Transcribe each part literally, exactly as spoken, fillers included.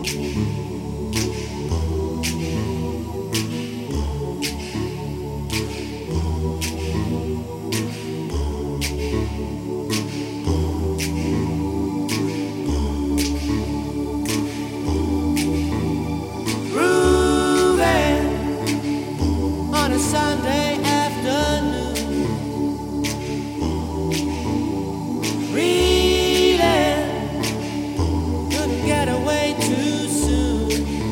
Sunday afternoon, reading, couldn't get away too soon.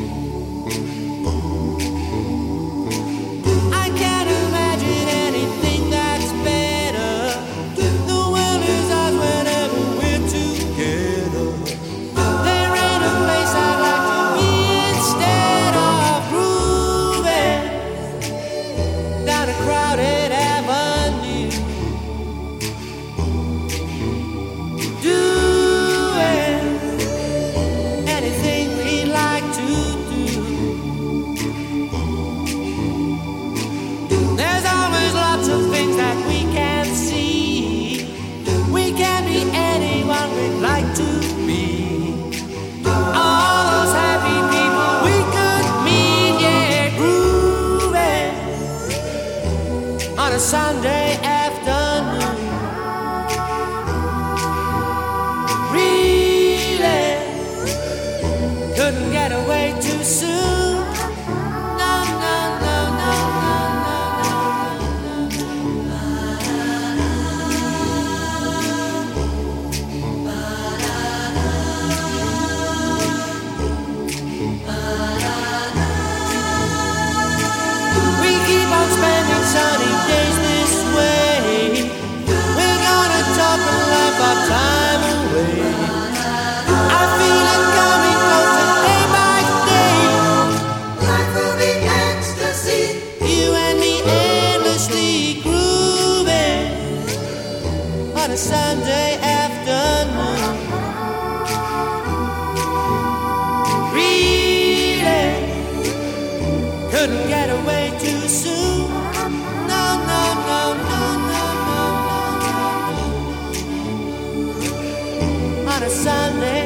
I can't imagine anything that's better. The world is ours whenever we're together. There ain't a place I'd like to be instead of grooving down a crowded avenue, doing anything we like to do. There's always lots of things that we can see. We can be anyone we'd like to be. All those happy people we could meet, yeah, grooving on a Sunday afternoon, really couldn't get away too soon. No, no, no, no, we keep on spending sunny days this way. We're gonna talk and laugh our time away. I feel it coming closer day by day. Life will be ecstasy. You and me endlessly grooving on a Sunday afternoon, really couldn't get away too soon. No, no, no, no, no, no, no, no, no. On a Sunday